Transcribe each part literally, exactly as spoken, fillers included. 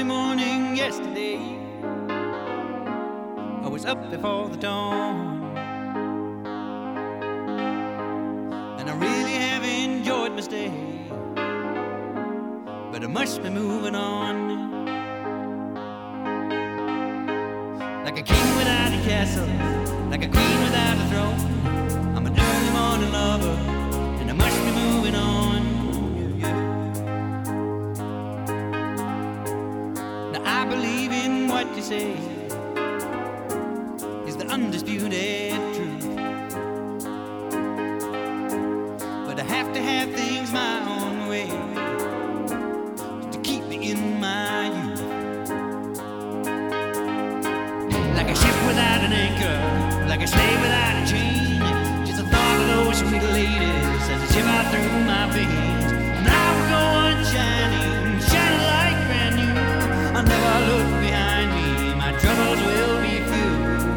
morning yesterday, I was up before the dawn, and I really have enjoyed my stay, but I must be moving on. Like a king without a castle, like a queen without a throne, I'm an early morning lover, and I must be moving on. Yeah, yeah. Now I believe in what you say is the undisputed truth, but I have to have things my own way to keep me in my youth. Like a ship without an anchor, like a slave without a chain, just the thought of those sweet ladies as they shiver through my veins. And I will go on shining, shining like brand new. I'll never look behind me, my troubles will be few.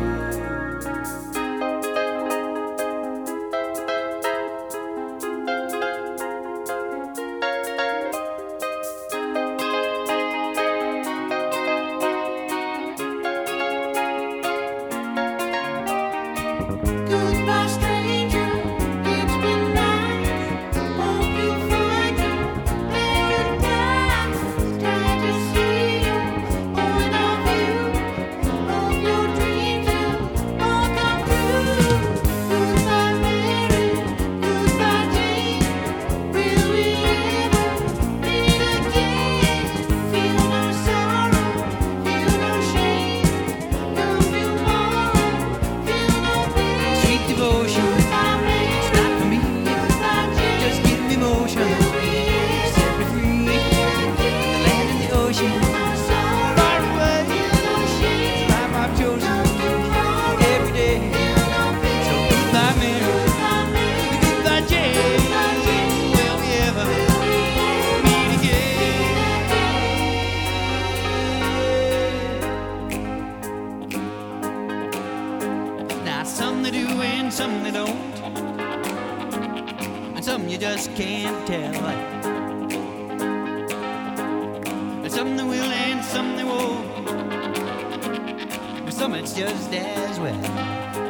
Goodbye, stranger, it's been nice. Hope you find your paradise. Glad to see you, point of view. Hope your dreams will all come true. Goodbye, Mary, goodbye, Jane. Will we ever meet again? Feel no sorrow, feel no shame. Come tomorrow, feel no pain. Sweet devotion, it's not for me. Just give me motion, set me free. The land and the ocean, far away. Life I've chosen every day. So goodbye, Mary, goodbye, Jane. Will we ever meet again? Now some they do and some they don't, and some you just can't tell. And some they will and some they won't, but some it's just as well.